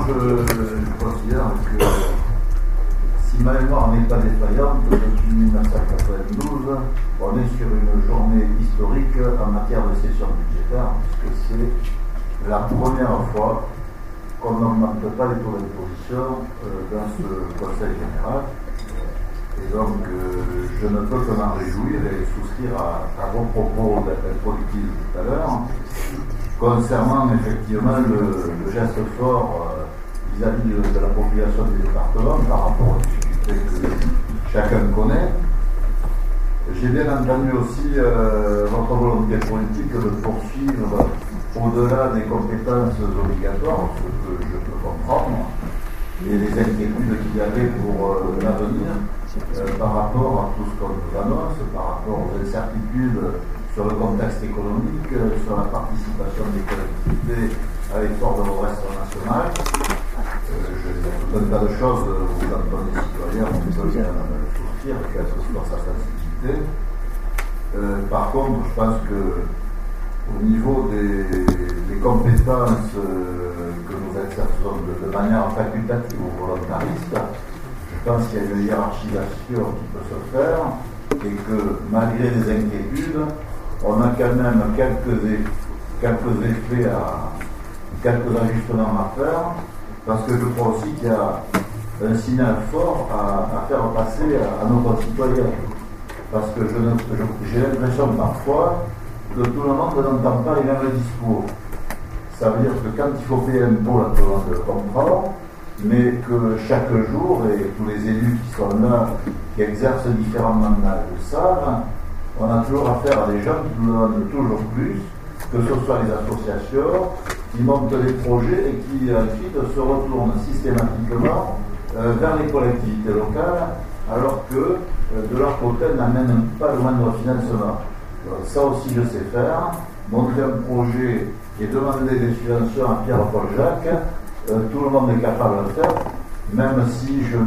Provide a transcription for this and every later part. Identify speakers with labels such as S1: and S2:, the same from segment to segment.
S1: je considère que si ma mémoire n'est pas défaillante, depuis 1992, on est sur une journée historique en matière de session budgétaire, puisque c'est la première fois qu'on n'augmente pas les taux d'imposition dans ce Conseil général. Et donc, je ne peux que m'en réjouir et souscrire à vos propos d'introductifs tout à l'heure, concernant effectivement le geste fort vis-à-vis de la population des départements par rapport aux difficultés que chacun connaît. J'ai bien entendu aussi votre volonté politique de poursuivre au-delà des compétences obligatoires, ce que je peux comprendre, et les inquiétudes qu'il y avait pour l'avenir par rapport à tout ce qu'on nous annonce, par rapport aux incertitudes sur le contexte économique, sur la participation des collectivités à l'effort de l'Ouest national. Je dis tout un tas de choses, vous entendez citoyens, on peut bien souscrire, quelle que soit sa sensibilité. Par contre, je pense que au niveau des compétences que nous exerçons de manière facultative ou volontariste, je pense qu'il y a une hiérarchisation qui peut se faire et que malgré les inquiétudes, on a quand même quelques effets quelques ajustements à faire, parce que je crois aussi qu'il y a un signal fort à faire passer à nos concitoyens. Parce que j'ai l'impression parfois que tout le monde n'entend pas les mêmes discours. Ça veut dire que quand il faut payer un impôt, tout le monde le comprend, mais que chaque jour, et tous les élus qui sont là, qui exercent différents mandats, le savent, on a toujours affaire à des gens qui nous donnent toujours plus, que ce soit les associations, qui montent des projets et qui ensuite se retournent systématiquement vers les collectivités locales, alors que de leur côté, elles n'amènent pas le moindre financement. Donc, ça aussi, je sais faire. Monter un projet et demander des subventions à Pierre-Paul Jacques, tout le monde est capable de le faire, même si je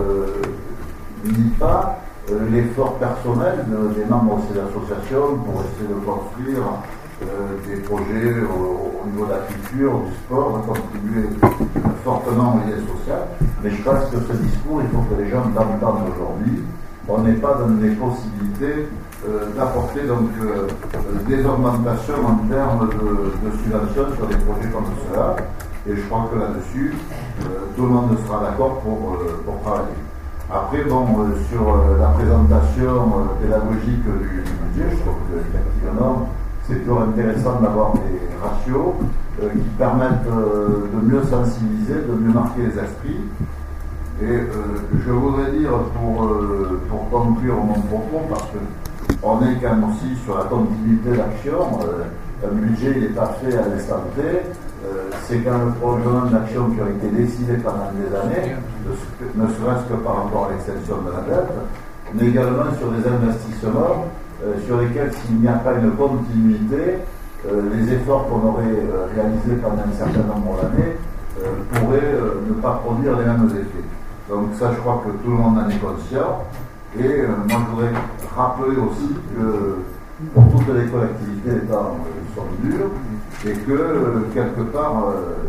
S1: ne nie pas l'effort personnel des membres de ces associations pour essayer de construire des projets au niveau de la culture, du sport, de contribuer fortement au lien social. Mais je pense que ce discours, il faut que les gens l'entendent aujourd'hui. On n'est pas dans les possibilités d'apporter donc des augmentations en termes de subventions sur des projets comme cela. Et je crois que là-dessus, tout le monde sera d'accord pour travailler. Après, bon, sur la présentation pédagogique du budget, je trouve qu'effectivement, c'est toujours intéressant d'avoir des ratios qui permettent de mieux sensibiliser, de mieux marquer les esprits. Et je voudrais dire, pour conclure mon propos, parce qu'on est quand même aussi sur la continuité d'action, un budget n'est pas fait à l'instant T, c'est quand même le prolongement d'actions qui ont été décidées pendant des années, ne serait-ce que par rapport à l'extension de la dette, mais également sur des investissements sur lesquels, s'il n'y a pas une continuité, les efforts qu'on aurait réalisés pendant un certain nombre d'années pourraient ne pas produire les mêmes effets. Donc ça, je crois que tout le monde en est conscient. Et moi, je voudrais rappeler aussi que pour toutes les collectivités, les temps sont durs et que, quelque part,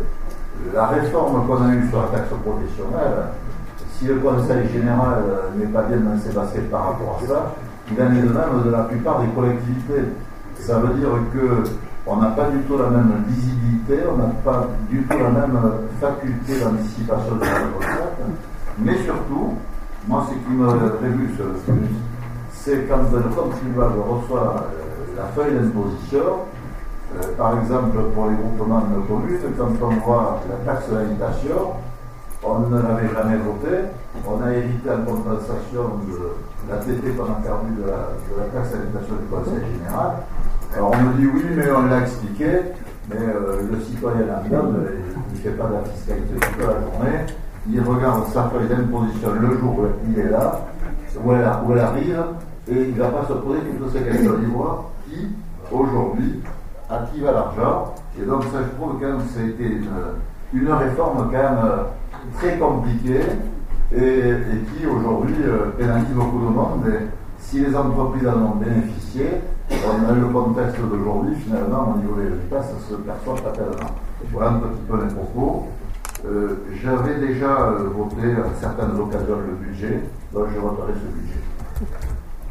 S1: la réforme qu'on a eue sur la taxe professionnelle, si le Conseil général n'est pas bien dans ses baskets par rapport à ça, il en est de même de la plupart des collectivités. Ça veut dire qu'on n'a pas du tout la même visibilité, on n'a pas du tout la même faculté d'anticipation de la recette, mais surtout, moi, ce qui me révulse le plus, c'est quand le contribuable reçoit la feuille d'imposition, par exemple pour les groupements de communes, quand on voit la taxe d'habitation, on ne l'avait jamais voté, on a hérité en compensation de la TT qu'on a perdu de la taxe d'habitation du Conseil général. Alors on me dit oui, mais on l'a expliqué, mais le citoyen lambda, il ne fait pas de la fiscalité toute la journée, il regarde sa feuille d'imposition le jour où il est là, où elle arrive, et il ne va pas se poser toutes ces questions. Il voit qui, aujourd'hui, à qui va l'argent. Et donc ça, je trouve quand même que ça a été une réforme quand même très compliquée et qui, aujourd'hui, pénalise beaucoup de monde. Et si les entreprises en ont bénéficié, on a le contexte d'aujourd'hui, finalement, au niveau des résultats, ça se perçoit pas tellement. Voilà un petit peu les propos. J'avais déjà voté à certaines occasions le budget, donc je voterai ce budget.